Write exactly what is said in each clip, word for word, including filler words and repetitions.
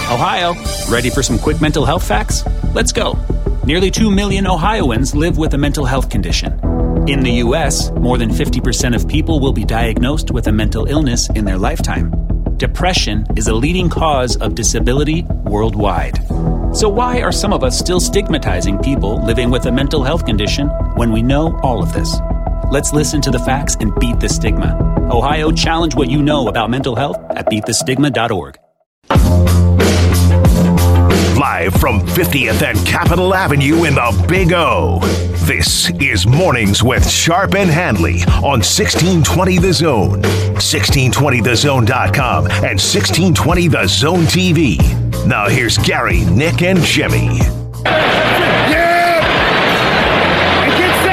Ohio, ready for some quick mental health facts? Let's go. Nearly two million Ohioans live with a mental health condition. In the U S, more than fifty percent of people will be diagnosed with a mental illness in their lifetime. Depression is a leading cause of disability worldwide. So why are some of us still stigmatizing people living with a mental health condition when we know all of this? Let's listen to the facts and beat the stigma. Ohio, challenge what you know about mental health at beat the stigma dot org. Live from fiftieth and Capitol Avenue in the Big O. This is Mornings with Sharp and Handley on sixteen twenty The Zone, sixteen twenty the zone dot com, and sixteen twenty The Zone T V. Now here's Gary, Nick, and Jimmy. Yeah! And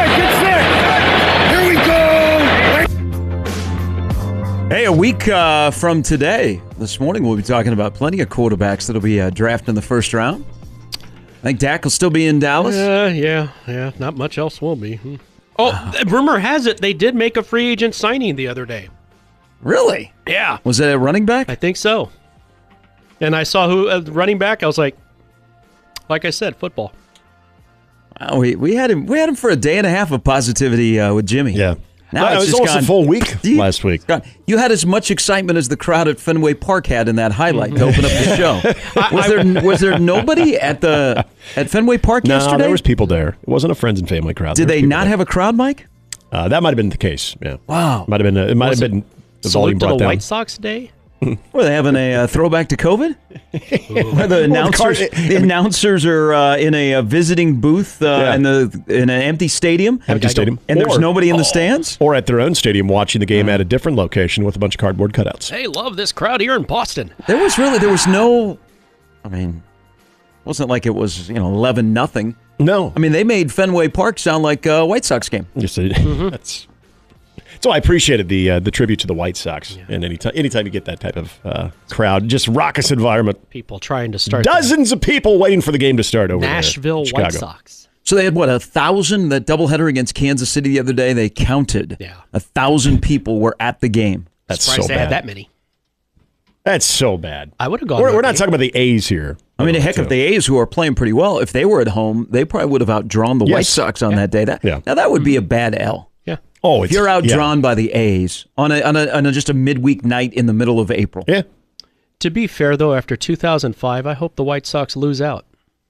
get set, get set! Here we go! Hey, a week uh, from today, this morning, we'll be talking about plenty of quarterbacks that'll be uh, drafted in the first round. I think Dak will still be in Dallas. Uh, yeah, yeah. Not much else will be. Hmm. Oh, uh, rumor has it they did make a free agent signing the other day. Really? Yeah. Was it a running back? I think so. And I saw who uh, running back. I was like, like I said, football. Wow, we we had him we had him for a day and a half of positivity uh, with Jimmy. Yeah. Now it it's was just almost gone. a full week You- last week. You had as much excitement as the crowd at Fenway Park had in that highlight to open up the show. Was there was there nobody at the at Fenway Park No, yesterday? there was people there. It wasn't a friends and family crowd. Did There were they people not there. have a crowd, Mike? Uh, that might have been the case. Yeah. Wow. Might have been. A, it might Was have it been the Salute volume to brought the down. White Sox Day. Were they having a uh, throwback to COVID? Where the announcers, car- the announcers are uh, in a, uh visiting booth uh, Yeah. in the in an empty stadium, Empty stadium. and there's Or- nobody in the stands. Or at their own stadium watching the game at a different location with a bunch of cardboard cutouts. Hey, love this crowd here in Boston. There was really there was no. I mean, it wasn't like it was you know eleven nothing. No. I mean, they made Fenway Park sound like a White Sox game. Yes, it- that's. So I appreciated the uh, the tribute to the White Sox, and anytime anytime you get that type of uh, crowd, just raucous environment, People trying to start dozens of people waiting for the game to start the over Nashville there. White Chicago. Sox. So they had what a thousand that doubleheader against Kansas City the other day. They counted. Yeah. A thousand people were at the game. That's Surprised so they bad. had that many. That's so bad. I would have gone. We're, that we're not day. talking about the A's here. I mean, heck, if the A's, who are playing pretty well, if they were at home, they probably would have outdrawn the Yes. White Sox on that day. That, Yeah. Now, that would be a bad L. Yeah. Oh, If it's, you're outdrawn yeah. by the A's on a, on, a, on a just a midweek night in the middle of April. Yeah. To be fair, though, after two thousand five, I hope the White Sox lose out.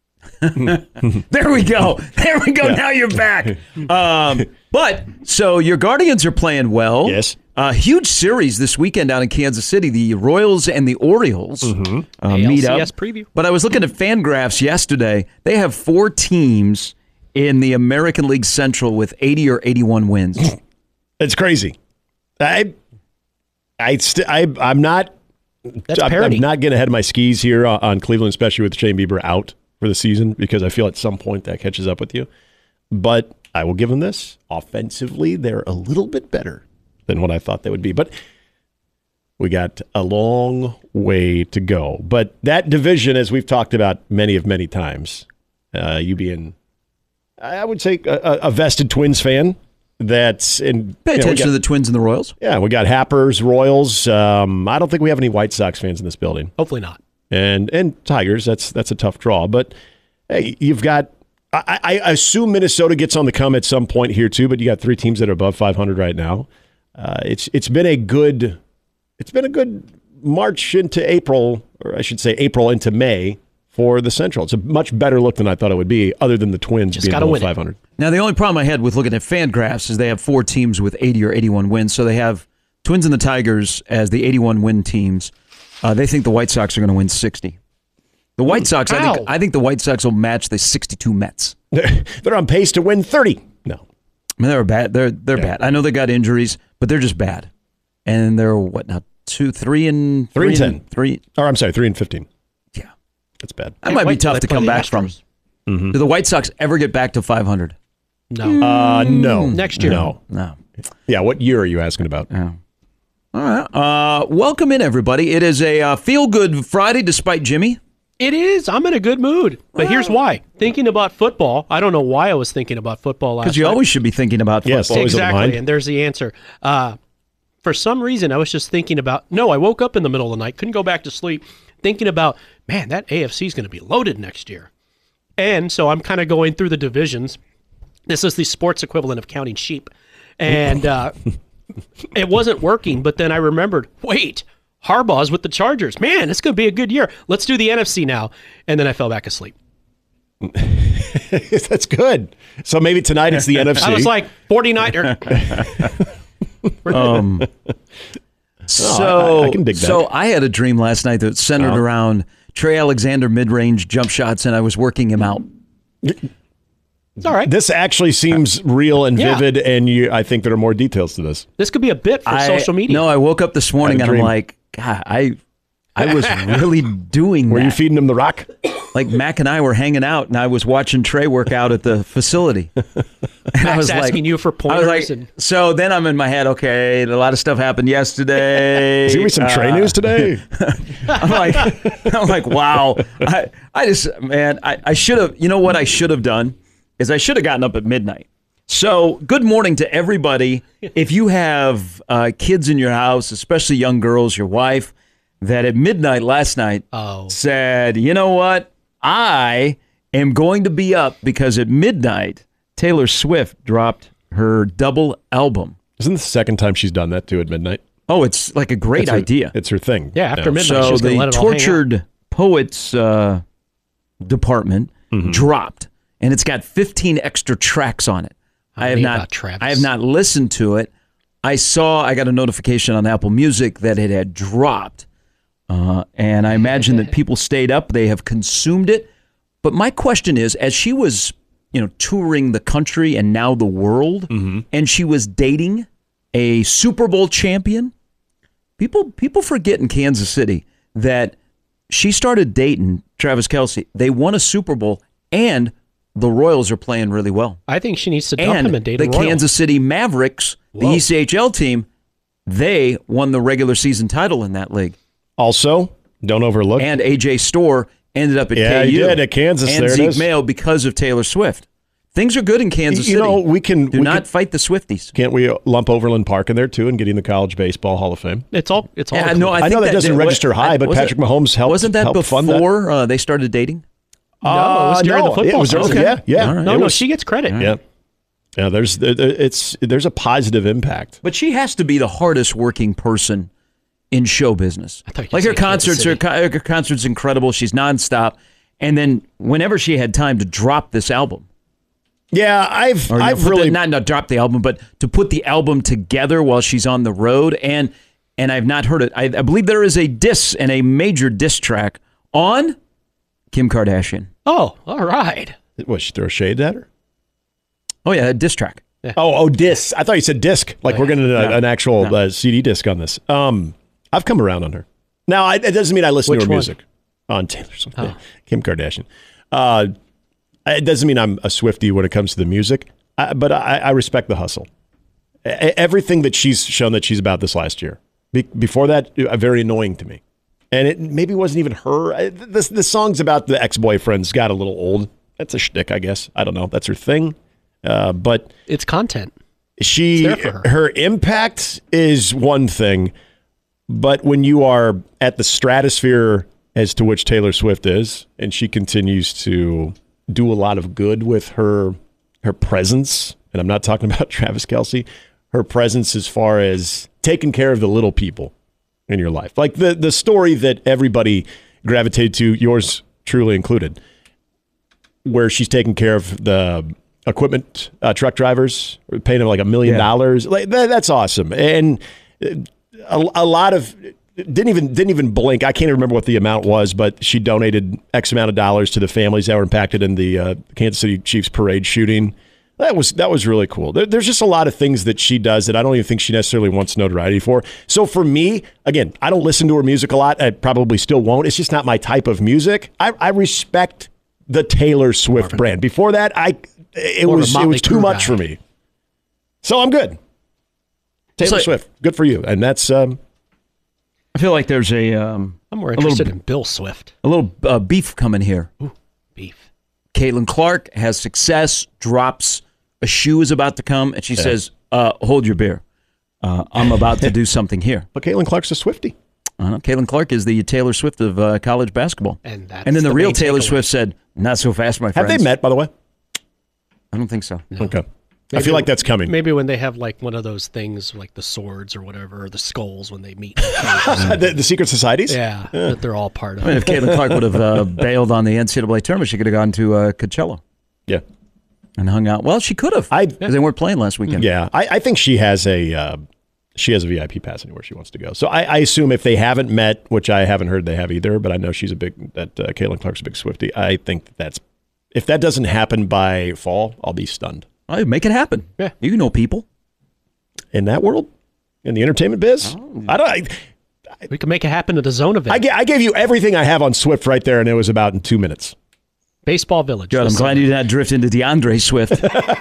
There we go. There we go. Now you're back. Um, but so your Guardians are playing well. Yes. Uh, huge series this weekend down in Kansas City. The Royals and the Orioles Mm-hmm. uh, meet up. A L C S preview. But I was looking at Fangraphs yesterday. They have four teams in the American League Central with eighty or eighty-one wins. It's crazy. I, I, st- I, I'm not. That's I'm, parity. I'm not getting ahead of my skis here on, on Cleveland, especially with Shane Bieber out for the season, because I feel at some point that catches up with you. But I will give them this. Offensively, they're a little bit better than what I thought they would be. But we got a long way to go. But that division, as we've talked about many of many times, uh, you being, I would say, a, a vested Twins fan. That's in. Pay you know, we attention got- to the Twins and the Royals. Yeah, we got Happers, Royals. Um, I don't think we have any White Sox fans in this building, Hopefully not. and and Tigers. That's that's a tough draw. But hey, you've got. I, I assume Minnesota gets on the come at some point here too. But you got three teams that are above five hundred right now. Uh, it's it's been a good. It's been a good March into April, or I should say April into May for the Central. It's a much better look than I thought it would be, other than the Twins Just being gotta below win it. five hundred. Now, the only problem I had with looking at Fangraphs is they have four teams with eighty or eighty-one wins. So they have Twins and the Tigers as the eighty-one win teams. Uh, they think the White Sox are going to win sixty. The White Sox, I Ow. think, I think the White Sox will match the sixty-two Mets. They're, they're on pace to win thirty. No. I mean, they're bad. They're they're Yeah. bad. I know they got injuries, but they're just bad. And they're what now? Two, three, and Three and ten. Three. Or I'm sorry, three and fifteen. Yeah, That's bad. that might be wait till tough they to play come the back from. Astros. Mm-hmm. Do the White Sox ever get back to five hundred? No. Uh, no. Next year. No. No. Yeah, what year are you asking about? Yeah. All right. Uh, welcome in, everybody. It is a uh, feel-good Friday, despite Jimmy. It is. I'm in a good mood. But here's why. Thinking about football. I don't know why I was thinking about football last Because you night. always should be thinking about football. Yes, always on the Exactly. mind. And there's the answer. Uh, for some reason, I was just thinking about, no, I woke up in the middle of the night, couldn't go back to sleep, thinking about, man, that A F C is going to be loaded next year. And so I'm kind of going through the divisions. This is the sports equivalent of counting sheep. And uh, it wasn't working, but then I remembered, wait, Harbaugh's with the Chargers. Man, it's going to be a good year. Let's do the N F C now. And then I fell back asleep. That's good. So maybe tonight it's the N F C. I was like, forty-niner. Um, so, I- I can dig that. so I had a dream last night that centered Oh. around Trey Alexander mid-range jump shots, and I was working him out. It's all right. This actually seems real and Yeah. vivid, and you, I think there are more details to this. This could be a bit for I- social media. No, I woke up this morning Had and a I'm dream. like, God, I, I was really doing Were that. you feeding him the rock? Like Mac and I were hanging out, and I was watching Trey work out at the facility. And I Mac's was like, asking you for I was pointers. like, and so then I'm in my head. Okay, a lot of stuff happened yesterday. Is there some Trey Uh, news today? I'm like, I'm like, wow. I, I just, man, I, I should have. You know what I should have done is I should have gotten up at midnight. So good morning to everybody. If you have uh, kids in your house, especially young girls, your wife, that at midnight last night Oh. said, you know what, I am going to be up because at midnight Taylor Swift dropped her double album. Isn't this the second time she's done that too at midnight? Oh, it's like a great It's her- idea. It's her thing. Yeah, after midnight, So she's going to the let it all hang out. tortured poets uh, department Mm-hmm. dropped, and it's got fifteen extra tracks on it. I have many not. about Travis? I have not listened to it. I saw. I got a notification on Apple Music that it had dropped, uh, and I imagine that people stayed up. They have consumed it. But my question is, as she was, you know, touring the country and now the world, Mm-hmm. and she was dating a Super Bowl champion. People people forget in Kansas City that she started dating Travis Kelce. They won a Super Bowl, and the Royals are playing really well. I think she needs to dump And him and date the a Royal. Kansas City Mavericks, the Whoa. E C H L team, they won the regular season title in that league. Also, don't overlook. And A J Storr ended up at Yeah, K U. he did at Kansas. And There it Zeke is. Mayo because of Taylor Swift. Things are good in Kansas You City. know, we can- Do we not can- fight the Swifties. Can't we lump Overland Park in there too and getting the College Baseball Hall of Fame? It's all. It's all. Yeah, included. no, I, I think know that doesn't did- register high, but was Patrick Mahomes helped- Wasn't that helped fund that. before uh, they started dating? No, it was during no, the football it was early. season. Yeah, yeah. All right. no, It no, was- she gets credit. Yeah, yeah. There's there, there- it's there's a positive impact. But she has to be the hardest working person in show business. thought you Like were her saying Kansas concerts, her, City. co- her concerts incredible. She's nonstop. And then whenever she had time to drop this album, Yeah, I've or you know, I've put really the, not not drop the album, but to put the album together while she's on the road, and and I've not heard it. I, I believe there is a diss and a major diss track on Kim Kardashian. Oh, all right. what she throw shade at her. Oh yeah, a diss track. Oh, oh, disc. I thought you said disc. Like we're getting a, No. an actual No. uh, C D disc on this. Um, I've come around on her. Now, I, it doesn't mean I listen Which to her one? music on Taylor Swift, yeah. Kim Kardashian. Uh, it doesn't mean I'm a Swiftie when it comes to the music, I, but I, I respect the hustle. E- Everything that she's shown that she's about this last year. Be, before that, uh, very annoying to me. And it maybe wasn't even her. I- This the songs about the ex-boyfriends got a little old. That's a shtick, I guess. I don't know. That's her thing. Uh, but It's content. she It's there for her. her impact is one thing, but when you are at the stratosphere as to which Taylor Swift is, and she continues to do a lot of good with her her presence, and I'm not talking about Travis Kelce, her presence as far as taking care of the little people in your life, like the the story that everybody gravitated to, yours truly included, where she's taking care of the equipment uh, truck drivers, paying them like a million Yeah. dollars. Like that, that's awesome, and a, a lot of didn't even didn't even blink. I can't even remember what the amount was, but she donated X amount of dollars to the families that were impacted in the uh, Kansas City Chiefs parade shooting. That was that was really cool. There, there's just a lot of things that she does that I don't even think she necessarily wants notoriety for. So for me, again, I don't listen to her music a lot. I probably still won't. It's just not my type of music. I, I respect the Taylor Swift brand. Before that, I it More of a was it Motley was too Crue much guy. for me. So I'm good. Taylor So- Swift, good for you. And that's um, I feel like there's a um, I'm more a little, interested in Bill Swift. a little uh, beef coming here. Beef. Caitlin Clark has success, drops a shoe is about to come, and she says, uh, "Hold your beer. Uh, I'm about to do something here." but Caitlin Clark's a Swiftie. I don't know. Caitlin Clark is the Taylor Swift of uh, college basketball. And that's and then the, the real main Taylor takeaway. Swift said, "Not so fast, my Have friends." they met, by the way? I don't think so. Okay. I feel like that's coming. Maybe when they have like one of those things, like the swords or whatever, or the skulls when they meet. the, the secret societies? yeah, that they're all part of. I mean, if Caitlin Clark would have uh, bailed on the N C double A tournament, she could have gone to uh, Coachella Yeah. and hung out. Well, she could have. I- Because they weren't playing last weekend. Yeah. I, I think she has a uh, she has a V I P pass anywhere she wants to go. So I, I assume if they haven't met, which I haven't heard they have either, but I know she's a big, that uh, Caitlin Clark's a big Swiftie. I think that that's, if that doesn't happen by fall, I'll be stunned. Well, make it happen. Yeah. You know people. In that world? In the entertainment biz? I don't. I, We can make it happen at a zone event. I, ga- I gave you everything I have on Swift right there, and it was about in two minutes. Baseball Village. Good. I'm Listen. glad you did not drift into DeAndre Swift.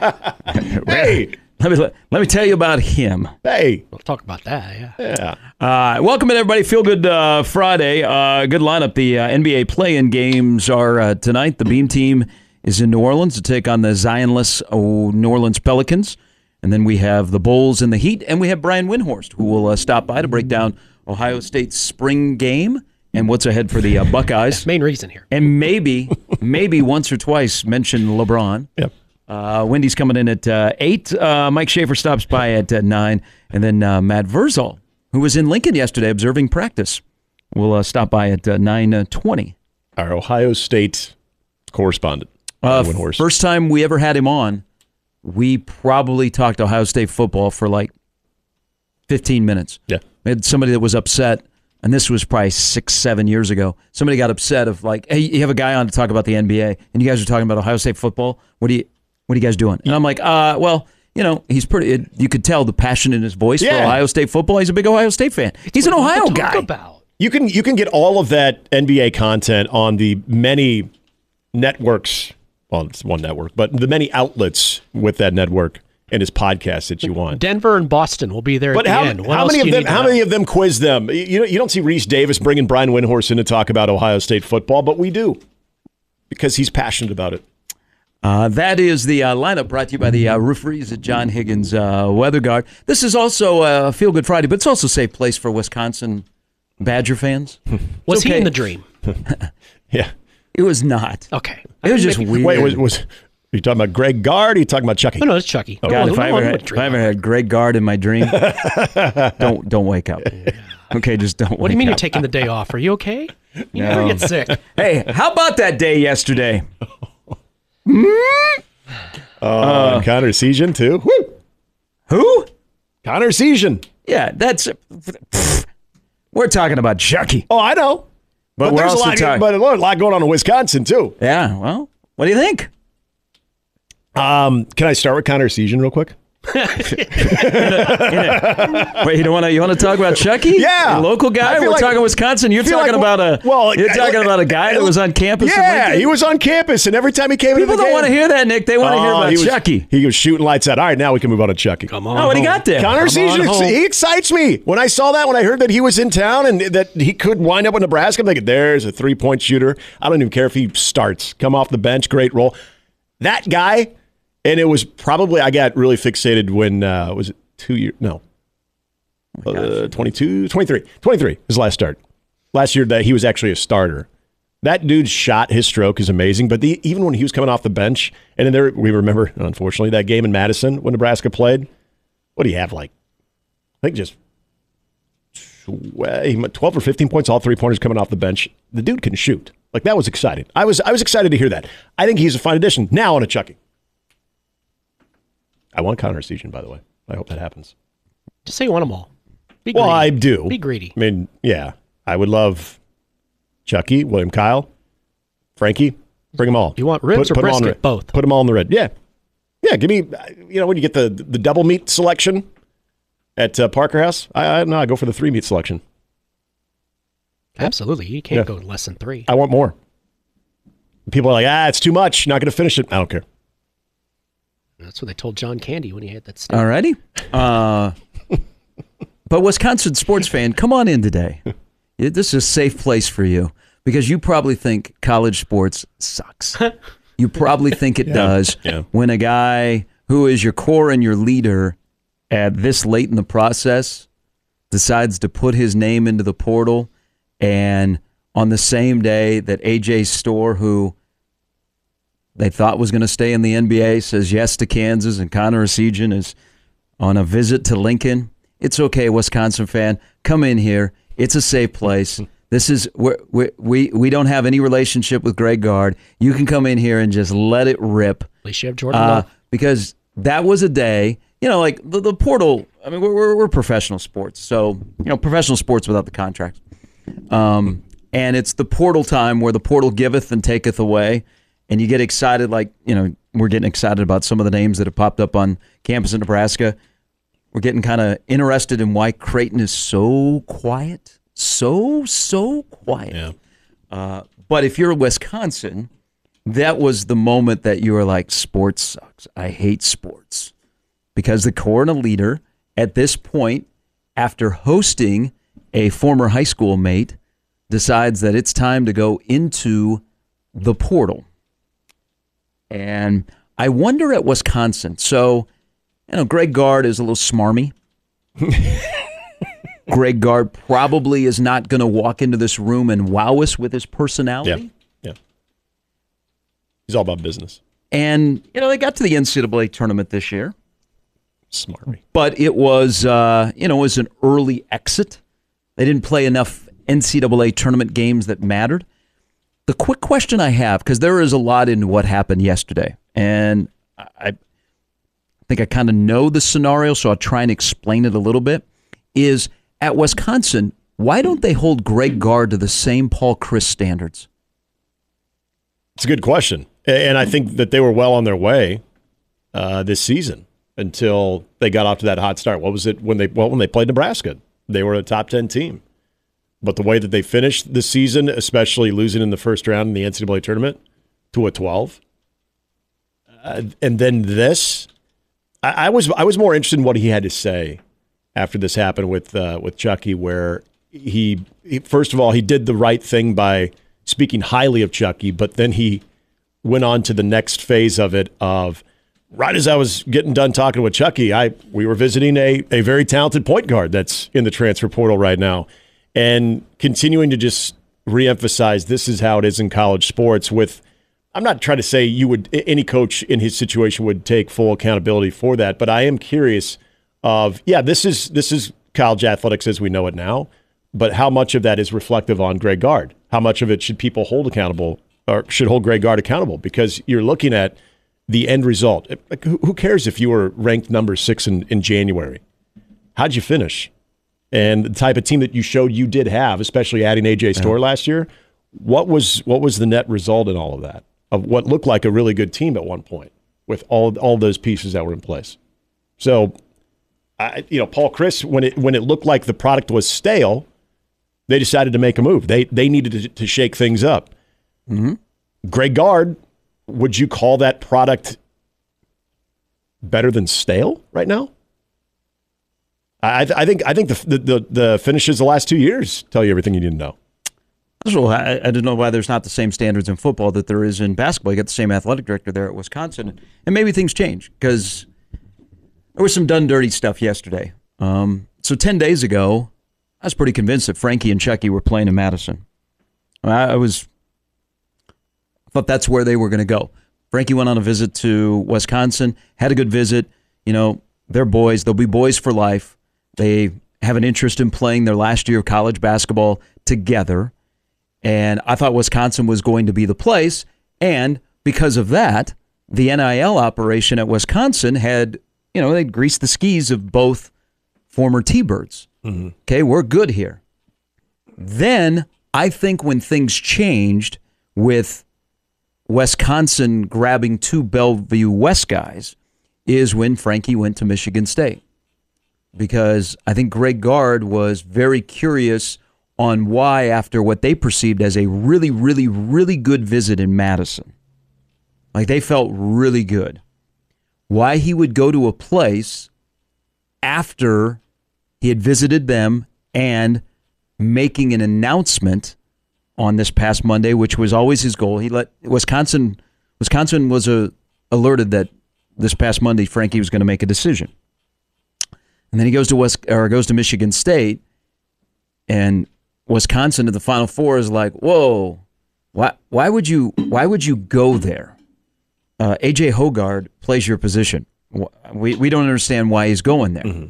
Hey, Let me let, let me tell you about him. hey, We'll talk about that. Yeah. yeah. Uh, welcome in, everybody. Feel good uh, Friday. Uh, good lineup. The uh, N B A play-in games are uh, tonight. The Beam team is in New Orleans to take on the Zionless oh, New Orleans Pelicans. And then we have the Bulls and the Heat. And we have Brian Windhorst, who will uh, stop by to break down Ohio State's spring game and what's ahead for the uh, Buckeyes. Main reason here. And maybe, maybe once or twice mention LeBron. Yep. Uh, Wendy's coming in at uh, eight. Uh, Mike Schaefer stops by at uh, nine. And then uh, Matt Verzal, who was in Lincoln yesterday observing practice, will uh, stop by at uh, nine twenty. Our Ohio State correspondent. Uh, Brian Windhorst. first time we ever had him on, we probably talked Ohio State football for like fifteen minutes. Yeah. We had somebody that was upset, and this was probably six, seven years ago. Somebody got upset of like, hey, you have a guy on to talk about the N B A, and you guys are talking about Ohio State football. What do you, what are you guys doing? And I'm like, uh, well, you know, he's pretty. It, you could tell the passion in his voice for Yeah. Ohio State football. He's a big Ohio State fan. He's an What Ohio to talk guy. About. You can you can get all of that N B A content on the many networks. Well, it's one network, but the many outlets with that network and his podcast that you want. Denver and Boston will be there But at how, the end. What how else many do of you them? need to How know? many of them quiz them? You know, you don't see Reese Davis bringing Brian Windhorst in to talk about Ohio State football, but we do because he's passionate about it. Uh, that is the uh, lineup brought to you by the uh, Roofers at John Higgins uh, Weather Guard. This is also a Feel Good Friday, but it's also a safe place for Wisconsin Badger fans. Was It's he okay. in the dream? Yeah. It was not. Okay. It was just Maybe- weird. Wait, was, was are you talking about Greg Gard? Or are you talking about Chucky? Oh, no, it's Chucky. God, No, if no, I no, ever I had, would if I ever had Greg Gard in my dream, don't don't wake up. Okay, just don't. What do you mean you're taking the day off? Are you okay? You No. never get sick. Hey, how about that day yesterday? Uh, Connor Season too. Woo! Who? Connor Season. Yeah, that's. pfft. We're talking about Chucky. Oh, I know. But we're there's also a lot, talking- but a lot going on in Wisconsin too. Yeah. Well, what do you think? Um, can I start with Connor Season real quick? Wait, you don't want to? You want to talk about Chucky? Yeah. a local guy. I feel We're like- talking Wisconsin. You're feel talking like- about a. well, you're I- talking about a guy that was on campus. in Yeah, Lincoln? he was on campus, and every time he came People into the don't game, want to hear that, Nick. They want to hear Oh, about he was, Chucky. He was shooting lights out. All right, now we can move on to Chucky. Come on. Oh, what do you home. got there? Connor Come Season, on home. he excites me. When I saw that, when I heard that he was in town and that he could wind up with Nebraska, I'm thinking, there's a three-point shooter. I don't even care if he starts. Come off the bench, great role. That guy, and it was probably, I got really fixated when, uh, was it two years? No. Uh, twenty-two, twenty-three. twenty-three, his last start. Last year that he was actually a starter. That dude's shot, his stroke is amazing. But the, even when he was coming off the bench, and then there we remember, unfortunately, that game in Madison when Nebraska played. What do you have, like, I think just twelve or fifteen points, all three-pointers coming off the bench. The dude can shoot. Like, that was exciting. I was I was excited to hear that. I think he's a fine addition. Now on a Chucky. I want Connor Season, by the way. I hope that happens. Just say you want them all. Be Well, greedy. I do. Be greedy. I mean, yeah, I would love Chucky, William Kyle, Frankie. Bring them all. You want ribs or them all in brisket? the- Both. Put them all in the red. Yeah, yeah. Give me, you know, when you get the the double meat selection at uh, Parker House, I, I no, I go for the three meat selection. Absolutely. You can't Yeah. go less than three. I want more. People are like, ah, it's too much. Not going to finish it. I don't care. That's what they told John Candy when he had that steak. All righty. Uh, but Wisconsin sports fan, come on in today. Yeah, This is a safe place for you because you probably think college sports sucks. You probably think it does yeah. when a guy who is your core and your leader at this late in the process decides to put his name into the portal, and on the same day that A J Storr, who they thought was going to stay in the N B A, says yes to Kansas, and Connor Essegian is on a visit to Lincoln. It's okay, Wisconsin fan. Come in here. It's a safe place. This is we we we don't have any relationship with Greg Gard. You can come in here and just let it rip. At least you have Jordan uh, Love. Because that was a day, you know, like the, the portal. I mean, we're, we're we're professional sports, so you know, professional sports without the contracts. Um, and it's the portal time where the portal giveth and taketh away. And you get excited, like, you know, we're getting excited about some of the names that have popped up on campus in Nebraska. We're getting kind of interested in why Creighton is so quiet, so, so quiet. Yeah. Uh, but if you're Wisconsin, that was the moment that you were like, sports sucks. I hate sports. Because the Corona leader, at this point, after hosting a former high school mate, decides that it's time to go into the portal. And I wonder at Wisconsin. So, you know, Greg Gard is a little smarmy. Greg Gard probably is not going to walk into this room and wow us with his personality. Yeah, yeah. He's all about business. And, you know, they got to the N C double A tournament this year. Smarmy. But it was, uh, you know, it was an early exit. They didn't play enough N C double A tournament games that mattered. The quick question I have, because there is a lot in what happened yesterday, and I think I kind of know the scenario, so I'll try and explain it a little bit, is at Wisconsin, why don't they hold Greg Gard to the same Paul Chryst standards? It's a good question. And I think that they were well on their way uh, this season until they got off to that hot start. What was it when they well when they played Nebraska? They were a top ten team. But the way that they finished the season, especially losing in the first round in the N C double A tournament to a twelve, uh, and then this, I, I was I was more interested in what he had to say after this happened with uh, with Chucky, where he, he first of all he did the right thing by speaking highly of Chucky, but then he went on to the next phase of it of right as I was getting done talking with Chucky, I we were visiting a a very talented point guard that's in the transfer portal right now. And continuing to just reemphasize this is how it is in college sports with, I'm not trying to say you would, any coach in his situation would take full accountability for that, but I am curious of, yeah, this is this is college athletics as we know it now, but how much of that is reflective on Greg Gard? How much of it should people hold accountable or should hold Greg Gard accountable? Because you're looking at the end result. Like, who cares if you were ranked number six in, in January? How'd you finish? And the type of team that you showed you did have, especially adding A J Storr yeah. last year, what was what was the net result in all of that? Of what looked like a really good team at one point with all all those pieces that were in place. So, I, you know, Paul Chryst, when it when it looked like the product was stale, they decided to make a move. They they needed to, to shake things up. Mm-hmm. Greg Gard, would you call that product better than stale right now? I, I think I think the, the the finishes the last two years tell you everything you need to know. Well, I, I don't know why there's not the same standards in football that there is in basketball. You got the same athletic director there at Wisconsin, and maybe things change because there was some done dirty stuff yesterday. Um, so ten days ago, I was pretty convinced that Frankie and Chucky were playing in Madison. I, I was I thought that's where they were going to go. Frankie went on a visit to Wisconsin, had a good visit. You know, they're boys; they'll be boys for life. They have an interest in playing their last year of college basketball together. And I thought Wisconsin was going to be the place. And because of that, the N I L operation at Wisconsin had, you know, they greased the skis of both former T-Birds. Mm-hmm. Okay, we're good here. Then I think when things changed with Wisconsin grabbing two Bellevue West guys is when Frankie went to Michigan State. Because I think Greg Gard was very curious on why, after what they perceived as a really, really, really good visit in Madison, like they felt really good, why he would go to a place after he had visited them and making an announcement on this past Monday, which was always his goal. He let Wisconsin, Wisconsin was a, alerted that this past Monday Frankie was going to make a decision. And then he goes to West or goes to Michigan State, and Wisconsin to the Final Four is like, whoa, why why would you why would you go there? Uh, A J Hoggard plays your position. We we don't understand why he's going there. Mm-hmm.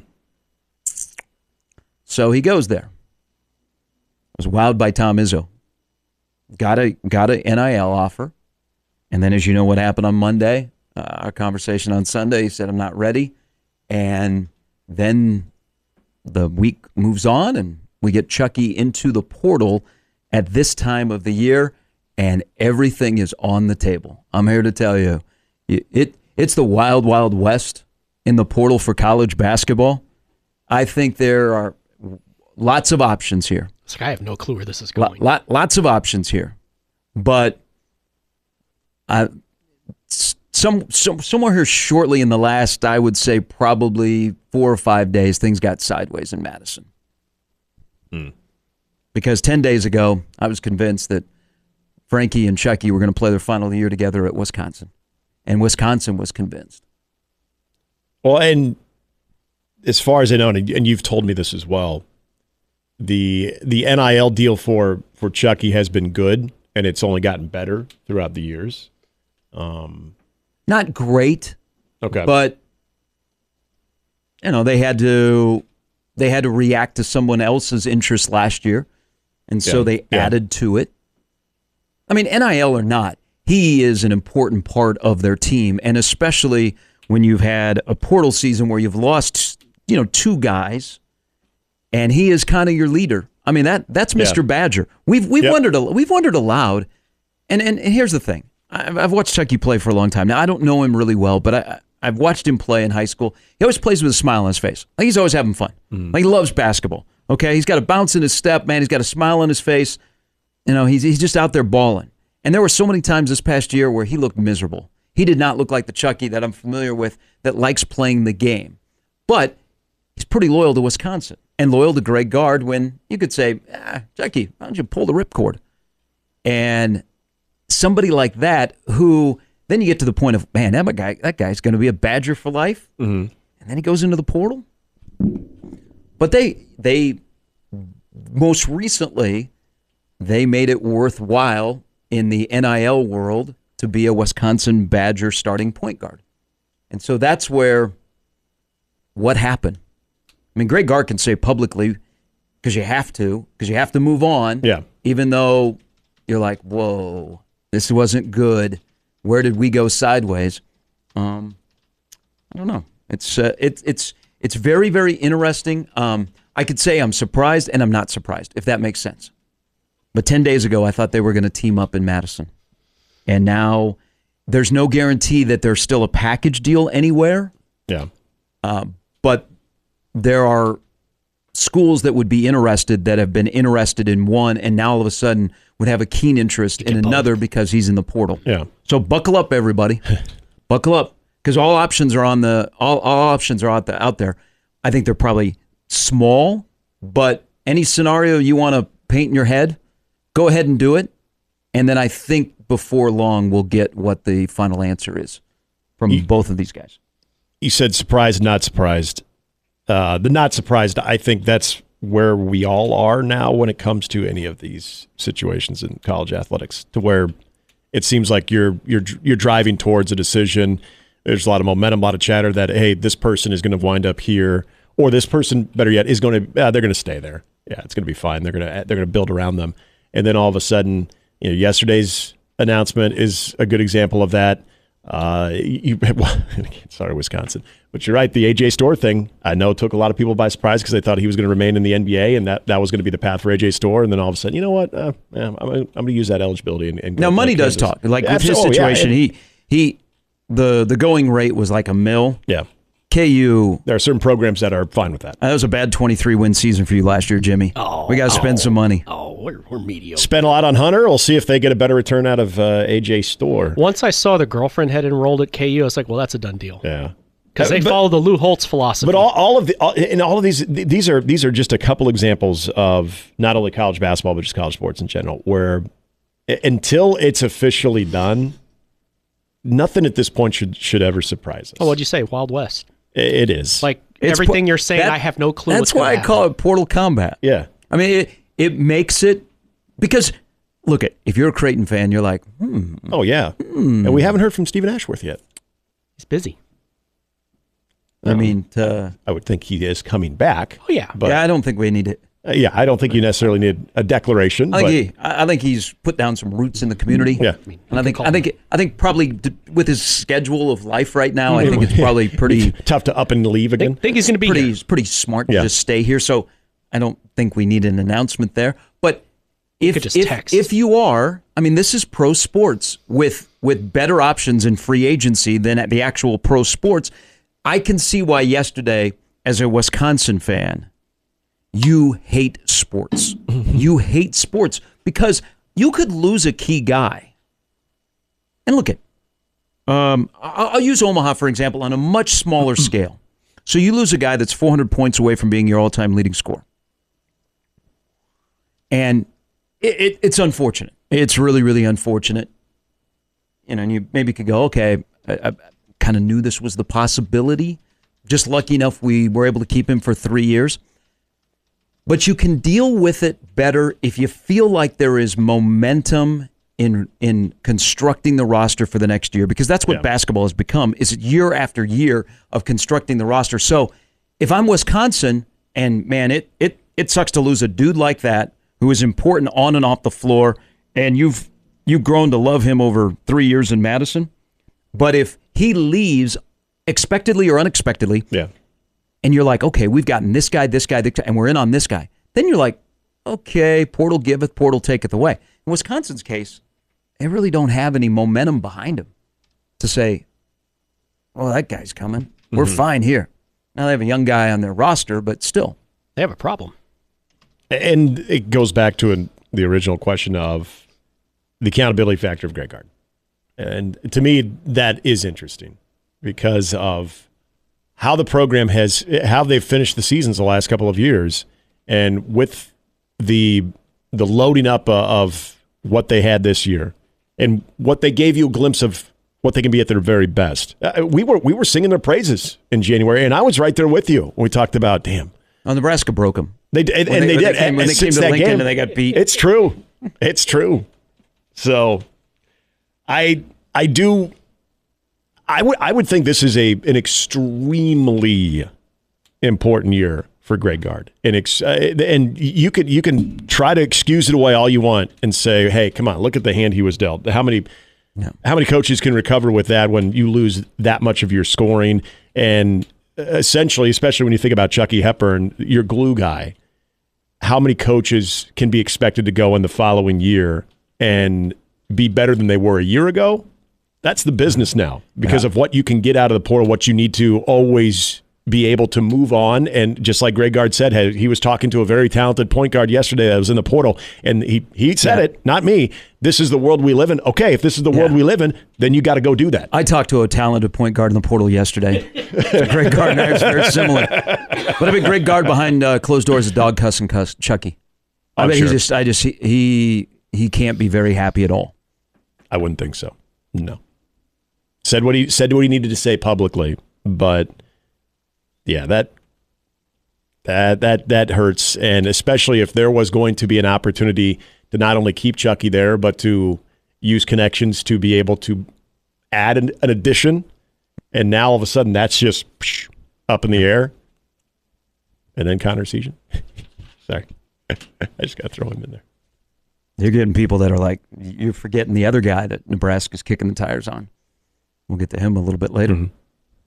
So he goes there. Was wowed by Tom Izzo. Got a got an N I L offer, and then as you know what happened on Monday, uh, our conversation on Sunday, he said I'm not ready, and then the week moves on, and we get Chucky into the portal at this time of the year, and everything is on the table. I'm here to tell you, it, it it's the wild, wild west in the portal for college basketball. I think there are lots of options here. I have no clue where this is going. Lot, lots of options here, but I, some, some somewhere here shortly in the last, I would say probably four or five days, things got sideways in Madison. Hmm. Because ten days ago, I was convinced that Frankie and Chucky were going to play their final year together at Wisconsin, and Wisconsin was convinced. Well, and as far as I know, and you've told me this as well, the the N I L deal for, for Chucky has been good, and it's only gotten better throughout the years. Um, Not great, okay, but you know they had to they had to react to someone else's interest last year, and so yeah, they yeah. added to it. I mean, N I L or not, he is an important part of their team, and especially when you've had a portal season where you've lost, you know, two guys. And he is kind of your leader. I mean, that that's Mister Yeah. Badger. We've we've yep. wondered we've wondered aloud, and, and and here's the thing. I've, I've watched Chucky play for a long time now. I don't know him really well, but I I've watched him play in high school. He always plays with a smile on his face. Like he's always having fun. Mm-hmm. Like he loves basketball. Okay, he's got a bounce in his step, man. He's got a smile on his face. You know, he's he's just out there balling. And there were so many times this past year where he looked miserable. He did not look like the Chucky that I'm familiar with that likes playing the game, but he's pretty loyal to Wisconsin. And loyal to Greg Gard when you could say, ah, Chucky, why don't you pull the ripcord? And somebody like that who, then you get to the point of, man, that guy, that guy's going to be a Badger for life. Mm-hmm. And then he goes into the portal. But they, they, most recently, they made it worthwhile in the N I L world to be a Wisconsin Badger starting point guard. And so that's where, what happened? I mean, Greg Gard can say publicly, because you have to, because you have to move on. Yeah. Even though you're like, whoa, this wasn't good. Where did we go sideways? Um, I don't know. It's uh, it's it's it's very very interesting. Um, I could say I'm surprised and I'm not surprised, if that makes sense. But ten days ago, I thought they were going to team up in Madison, and now there's no guarantee that there's still a package deal anywhere. Yeah. Uh, but there are schools that would be interested that have been interested in one and now all of a sudden would have a keen interest in another because he's in the portal. Yeah. So buckle up, everybody. Buckle up, because all options are on the all, all options are out, the, out there. I think they're probably small, but any scenario you want to paint in your head, go ahead and do it. And then I think before long we'll get what the final answer is from you, both of these guys. You said surprised, not surprised. Uh, the not surprised, I think that's where we all are now when it comes to any of these situations in college athletics, to where it seems like you're you're you're driving towards a decision. There's a lot of momentum, a lot of chatter that, hey, this person is going to wind up here, or this person, better yet, is going to uh, they're going to stay there. Yeah, it's going to be fine. They're going to they're going to build around them, and then all of a sudden, you know, yesterday's announcement is a good example of that. Uh, you, well, sorry, Wisconsin, but you're right. The A J Storr thing, I know, took a lot of people by surprise because they thought he was going to remain in the N B A, and that, that was going to be the path for A J Storr. And then all of a sudden, you know what? Uh, yeah, I'm, I'm going to use that eligibility. And, and now, money does talk. Like with his situation, oh, yeah, he he the the going rate was like a mil. Yeah. K U. There are certain programs that are fine with that. That was a bad twenty-three win season for you last year, Jimmy. Oh, we got to spend oh, some money. Oh, we're, we're mediocre. Spend a lot on Hunter. We'll see if they get a better return out of uh, A J Storr. Once I saw the girlfriend had enrolled at K U, I was like, well, that's a done deal. Yeah. Because they but, follow the Lou Holtz philosophy. But all, all of the all, and all of these these are these are just a couple examples of not only college basketball but just college sports in general, where until it's officially done, nothing at this point should should ever surprise us. Oh, what'd you say? Wild West. It is. Like, everything po- you're saying, that, I have no clue. That's what's why I happen. call it Portal Combat. Yeah. I mean, it, it makes it because look at if you're a Creighton fan, you're like, hmm. Oh yeah. Hmm. And we haven't heard from Stephen Ashworth yet. He's busy. I mean, to, I would think he is coming back. Oh yeah, but yeah, I don't think we need it. uh, yeah, I don't think you necessarily need a declaration. I think but, he, I I think he's put down some roots in the community. Yeah. and I think call I think him. I think probably d- with his schedule of life right now, I think it's probably pretty tough to up and leave I again. think, think he's going to be pretty here. pretty smart Yeah. to just stay here. So I don't think we need an announcement there. But if could just if, text. if you are, I mean, this is pro sports with with better options in free agency than at the actual pro sports. I can see why yesterday, as a Wisconsin fan, you hate sports. You hate sports because you could lose a key guy. And look at, um, I'll, I'll use Omaha for example on a much smaller scale. So you lose a guy that's four hundred points away from being your all-time leading scorer, and it, it, it's unfortunate. It's really, really unfortunate. You know, and you maybe could go, okay, I, I kind of knew this was the possibility. Just lucky enough we were able to keep him for three years. But you can deal with it better if you feel like there is momentum in in constructing the roster for the next year, because that's what Yeah. basketball has become, is year after year of constructing the roster. So if I'm Wisconsin, and man, it it it sucks to lose a dude like that who is important on and off the floor, and you've you've grown to love him over three years in Madison. But if he leaves expectedly or unexpectedly, Yeah. and you're like, okay, we've gotten this guy, this guy, this guy, and we're in on this guy, then you're like, okay, portal giveth, portal taketh away. In Wisconsin's case, they really don't have any momentum behind them to say, oh, that guy's coming. We're fine here. Now they have a young guy on their roster, but still. They have a problem. And it goes back to an, the original question of the accountability factor of Greg Gard. And to me, that is interesting because of how the program has, how they've finished the seasons the last couple of years. And with the the loading up uh, of what they had this year and what they gave you a glimpse of what they can be at their very best. Uh, we were we were singing their praises in January, and I was right there with you when we talked about, damn. Oh, Nebraska broke them. They did, When and they- they, when did. they came- and when they since came to that Lincoln game, and they got beat. It's true. It's true. So, I I do. I would I would think this is a an extremely important year for Greg Gard, and ex, uh, and you could you can try to excuse it away all you want and say, hey, come on, look at the hand he was dealt. How many No. how many coaches can recover with that when you lose that much of your scoring and essentially, especially when you think about Chucky Hepburn, your glue guy. How many coaches can be expected to go in the following year and be better than they were a year ago? That's the business now because Yeah. of what you can get out of the portal, what you need to always be able to move on. And just like Greg Gard said, he was talking to a very talented point guard yesterday that was in the portal, and he, he said Yeah. it, not me. This is the world we live in. Okay, if this is the world Yeah. we live in, then you got to go do that. I talked to a talented point guard in the portal yesterday. Greg Gard and I was very similar. But I bet Greg Gard behind uh, closed doors is dog cussing cuss Chucky. I I'm bet sure. he just, I just, he, he he can't be very happy at all. I wouldn't think so. No. Said what he said what he needed to say publicly, but yeah, that that that that hurts, and especially if there was going to be an opportunity to not only keep Chucky there, but to use connections to be able to add an, an addition, and now all of a sudden that's just psh, up in the air, and then Connor Season. Sorry, I just got to throw him in there. You're getting people that are like, you're forgetting the other guy that Nebraska's kicking the tires on. We'll get to him a little bit later. Mm-hmm.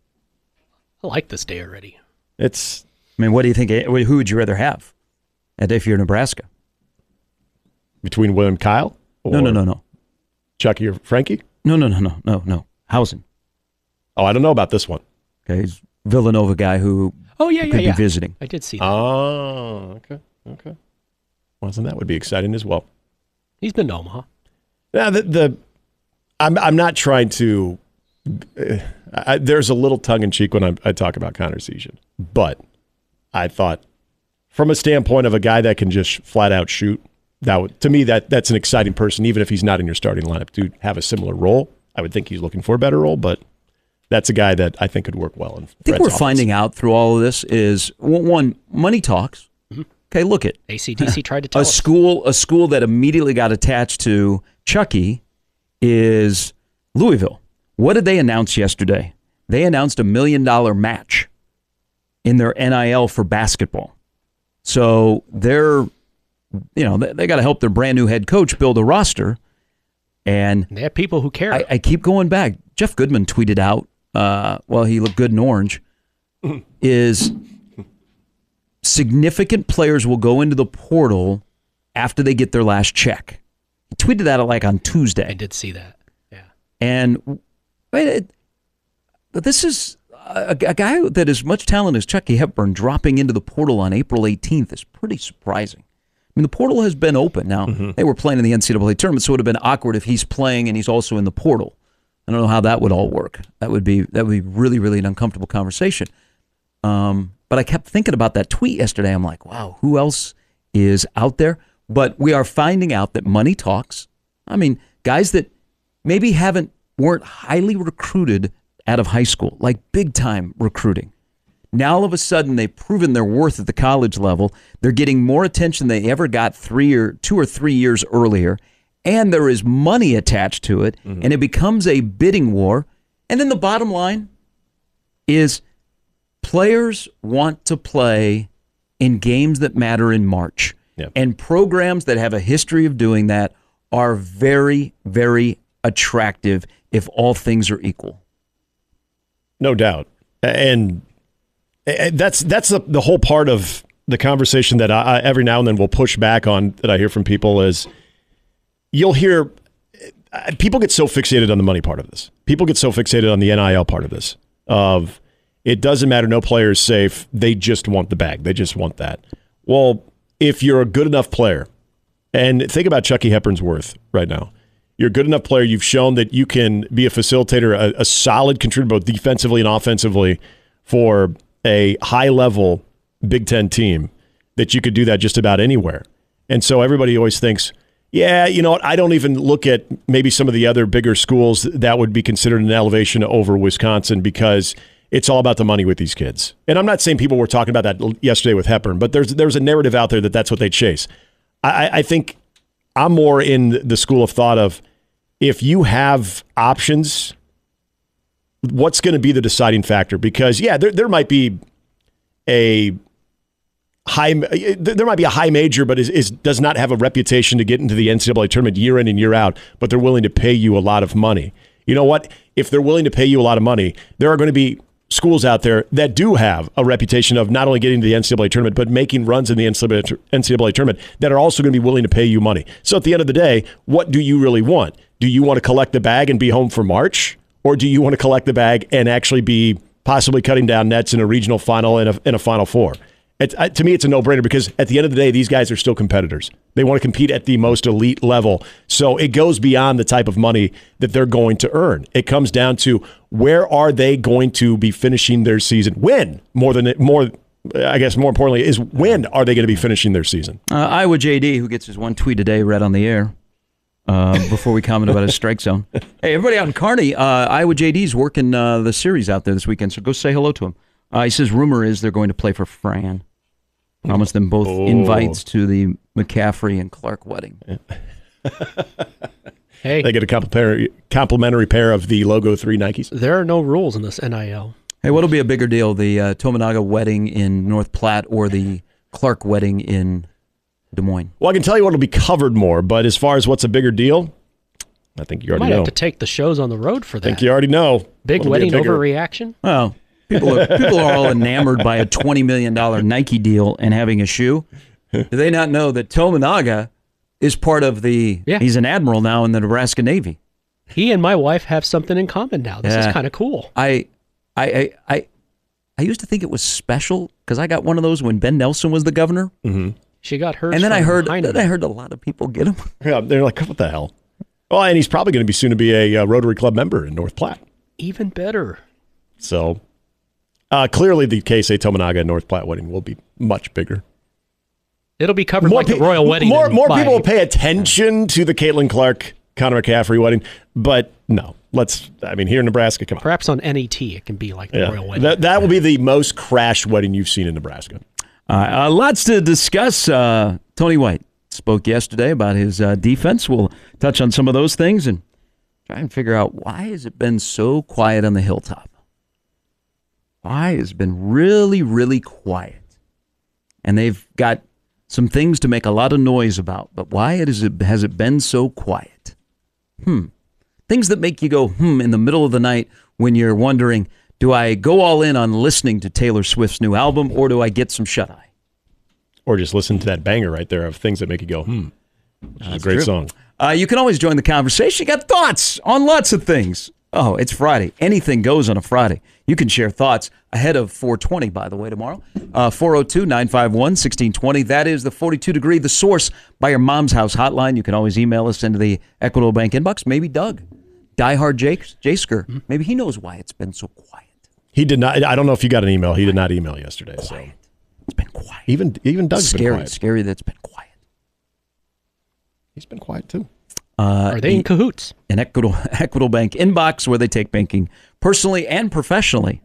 I like this day already. It's I mean, what do you think? Who would you rather have if you're Nebraska? between Will and Kyle. No, or no, no, no. Chucky or Frankie. No, no, no, no, no, no. Hausen. Oh, I don't know about this one. Okay, he's Villanova guy who Oh yeah, yeah, could yeah. be visiting. I did see that. Oh, okay, okay. Well, then that would be exciting as well. He's been to Omaha. Now, the, the I'm I'm not trying to. Uh, I, there's a little tongue in cheek when I, I talk about Connor Season, but I thought, from a standpoint of a guy that can just flat out shoot, that would, to me that that's an exciting person, even if he's not in your starting lineup, to have a similar role. I would think he's looking for a better role, but That's a guy that I think could work well. In I think Fred's we're offense. finding out through all of this is one, money talks. Mm-hmm. Okay, look at A C D C tried to tell a us. school. A school that immediately got attached to Chucky is Louisville. What did they announce yesterday? They announced a million dollar match in their N I L for basketball. So they're, you know, they, they got to help their brand new head coach build a roster. And They have people who care. I, I keep going back. Jeff Goodman tweeted out, uh, well, he looked good in orange, is significant players will go into the portal after they get their last check. He tweeted that like on Tuesday. I did see that. Yeah. And wait, it, but this is a, a guy that is much talent as Chucky Hepburn dropping into the portal on April eighteenth is pretty surprising. I mean, the portal has been open. Now, mm-hmm. they were playing in the N C double A tournament, so it would have been awkward if he's playing and he's also in the portal. I don't know how that would all work. That would be that would be really, really an uncomfortable conversation. Um, but I kept thinking about that tweet yesterday. I'm like, wow, who else is out there? But we are finding out that money talks. I mean, guys that maybe haven't weren't highly recruited out of high school, like big time recruiting. Now all of a sudden they've proven their worth at the college level. They're getting more attention than they ever got three or two or three years earlier. And there is money attached to it, mm-hmm. and it becomes a bidding war. And then the bottom line is players want to play in games that matter in March. Yep. And programs that have a history of doing that are very, very attractive if all things are equal. No doubt. And that's that's the, the whole part of the conversation that I, every now and then will push back on that I hear from people is you'll hear people get so fixated on the money part of this. People get so fixated on the N I L part of this of it doesn't matter, no player is safe. They just want the bag. They just want that. Well, if you're a good enough player, and think about Chucky Hepburn's worth right now. You're a good enough player. You've shown that you can be a facilitator, a, a solid contributor both defensively and offensively for a high-level Big Ten team, that you could do that just about anywhere. And so everybody always thinks, yeah, you know what, I don't even look at maybe some of the other bigger schools that would be considered an elevation over Wisconsin because it's all about the money with these kids. And I'm not saying people were talking about that yesterday with Hepburn, but there's there's a narrative out there that that's what they chase. I, I think I'm more in the school of thought of if you have options, what's going to be the deciding factor? Because, yeah, there there might be a high there might be a high major, but is, is does not have a reputation to get into the N C double A tournament year in and year out, but they're willing to pay you a lot of money. You know what? If they're willing to pay you a lot of money, there are going to be schools out there that do have a reputation of not only getting to the N C double A tournament, but making runs in the N C double A tournament that are also going to be willing to pay you money. So at the end of the day, what do you really want? Do you want to collect the bag and be home for March? Or do you want to collect the bag and actually be possibly cutting down nets in a regional final and a, and a Final Four? It, uh, to me, it's a no-brainer because at the end of the day, these guys are still competitors. They want to compete at the most elite level. So it goes beyond the type of money that they're going to earn. It comes down to where are they going to be finishing their season? When, more than more, I guess more importantly, is when are they going to be finishing their season? Uh, Iowa J D, who gets his one tweet a day read on the air uh, before we comment about his strike zone. Hey, everybody out in Kearney, uh, Iowa J D's working uh, the series out there this weekend, so go say hello to him. Uh, he says rumor is they're going to play for Fran. Promised them both oh. invites to the McCaffrey and Clark wedding. Hey, they get a complimentary, complimentary pair of the Logo three Nikes. There are no rules in this N I L. Hey, what'll be a bigger deal, the uh, Tominaga wedding in North Platte or the Clark wedding in Des Moines? Well, I can tell you what'll be covered more, but as far as what's a bigger deal, I think you already might know. have to take the shows on the road for that. I think you already know. Big what'll wedding bigger... overreaction? Oh. People are, people are all enamored by a twenty million dollars Nike deal and having a shoe. Do they not know that Tominaga is part of the, yeah. he's an admiral now in the Nebraska Navy. He and my wife have something in common now. This yeah. is kind of cool. I, I, I, I used to think it was special because I got one of those when Ben Nelson was the governor. Mm-hmm. She got hers. And then I heard, Heinemann. then I heard a lot of people get them. Yeah, they're like, what the hell? Well, and he's probably going to be soon to be a uh, Rotary Club member in North Platte. Even better. So... Uh, clearly, the K S A Tominaga and North Platte wedding will be much bigger. It'll be covered more like pe- the royal wedding. More, more by, people will pay attention to the Caitlin Clark Connor McCaffrey wedding. But no, let's, I mean, here in Nebraska, come on. Perhaps on N E T it can be like the Yeah. royal wedding. That, that will be the most crashed wedding you've seen in Nebraska. Uh, uh, lots to discuss. Uh, Tony White spoke yesterday about his uh, defense. We'll touch on some of those things and try and figure out why has it been so quiet on the hilltop? Why has it been really, really quiet? And they've got some things to make a lot of noise about, but why it is it, has it been so quiet? Hmm. Things that make you go, hmm, in the middle of the night when you're wondering, do I go all in on listening to Taylor Swift's new album or do I get some shut-eye? Or just listen to that banger right there of things that make you go, hmm. Which is a great true. song. Uh, you can always join the conversation. You got thoughts on lots of things. Oh, it's Friday. Anything goes on a Friday. You can share thoughts ahead of four twenty, by the way, tomorrow. Uh, four oh two, nine five one, one six two zero. That is the forty-two degree, the source by your mom's house hotline. You can always email us into the Equitable Bank inbox. Maybe Doug, diehard Jake, Jasker. Maybe he knows why it's been so quiet. He did not, I don't know if you got an email. He did not email yesterday. Quiet. So It's been quiet. even, even Doug's scary, been quiet. scary that it's been quiet. He's been quiet too. Uh, Are they in cahoots? An Equitable, Equitable Bank inbox where they take banking personally and professionally.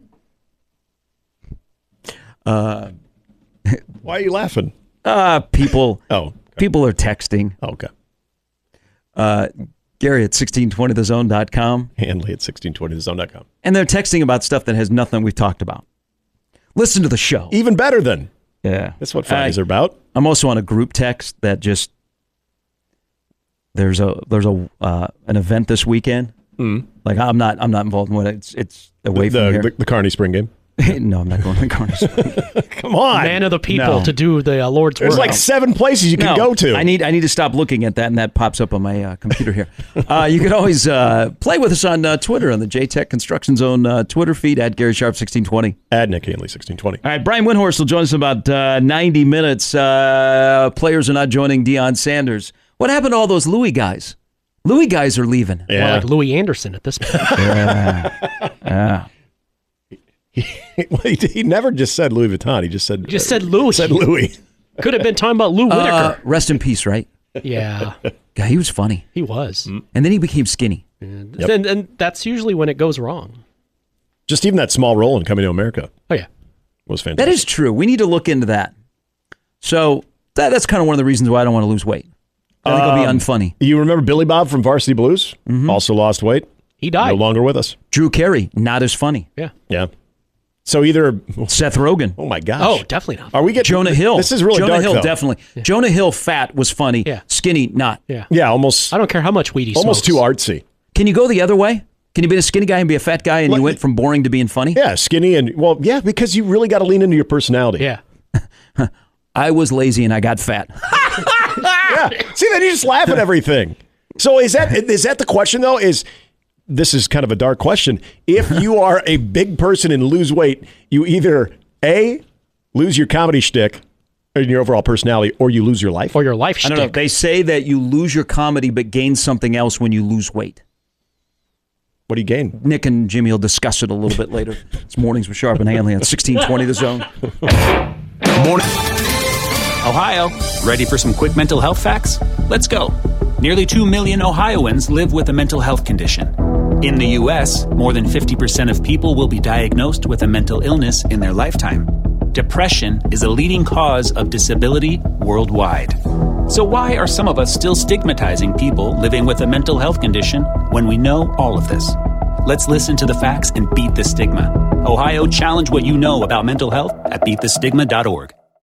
Uh, Why are you laughing? uh, people, Oh, okay. people are texting. Oh, okay. Uh, Gary at sixteen twenty the zone dot com, Handley at sixteen twenty the zone dot com. and they're texting about stuff that has nothing we've talked about. Listen to the show. Even better than. Yeah, That's what Fridays I- are about. I'm also on a group text that just there's a there's a uh, an event this weekend. Mm. Like I'm not I'm not involved in what it's it's away the, from here. The, the Kearney Spring game. No, I'm not going to the Cardinals. Come on. Man of the people No. to do the uh, Lord's There's work. like seven places you can No, go to. I need I need to stop looking at that, and that pops up on my uh, computer here. Uh, you can always uh, play with us on uh, Twitter on the J Tech Construction Zone uh, Twitter feed at Gary Sharp sixteen twenty. Add Nick Handley sixteen twenty. All right, Brian Windhorst will join us in about uh, ninety minutes. Uh, players are not joining Deion Sanders. What happened to all those Louis guys? Louis guys are leaving. More Yeah. like Louis Anderson at this point. Yeah. Yeah. Well, he, he never just said Louis Vuitton. He just said Just said Louis. said Louis. Could have been talking about Lou Uh, Whitaker. rest in peace, right? Yeah, God, he was funny. he was. And then he became skinny. And, and, and that's usually when it goes wrong. Just even that small role in Coming to America Oh, yeah. was fantastic. That is true. We need to look into that. So that, that's kind of one of the reasons why I don't want to lose weight. I think it'll be Um, unfunny. You remember Billy Bob from Varsity Blues? Mm-hmm. Also lost weight. He No died. longer with us. Drew Carey, not as funny. Yeah. Yeah. So either, Seth Rogen. oh my gosh. Oh, definitely not. Are we getting Jonah Hill. This is really Jonah dark, Hill, though. definitely. Jonah Hill, fat was funny. Yeah. Skinny, not. Yeah. Yeah, almost I don't care how much weed he almost smokes. too artsy. Can you go the other way? Can you be a skinny guy and be a fat guy and Let- you went from boring to being funny? Yeah, skinny and, well, yeah, because you really got to lean into your personality. Yeah. I was lazy and I got fat. Yeah. See, then you just laugh at everything. So is that is that the question, though? Is this is kind of a dark question. If you are a big person and lose weight, you either, A, lose your comedy shtick and your overall personality, or you lose your life. Or your life I don't know. shtick. They say that you lose your comedy but gain something else when you lose weight. What do you gain? Nick and Jimmy will discuss it a little bit later. It's Mornings with Sharp and Hanley on sixteen twenty The Zone. Morning. Ohio, ready for some quick mental health facts? Let's go. Nearly two million Ohioans live with a mental health condition. In the U S, more than fifty percent of people will be diagnosed with a mental illness in their lifetime. Depression is a leading cause of disability worldwide. So why are some of us still stigmatizing people living with a mental health condition when we know all of this? Let's listen to the facts and beat the stigma. Ohio, challenge what you know about mental health at beat the stigma dot org.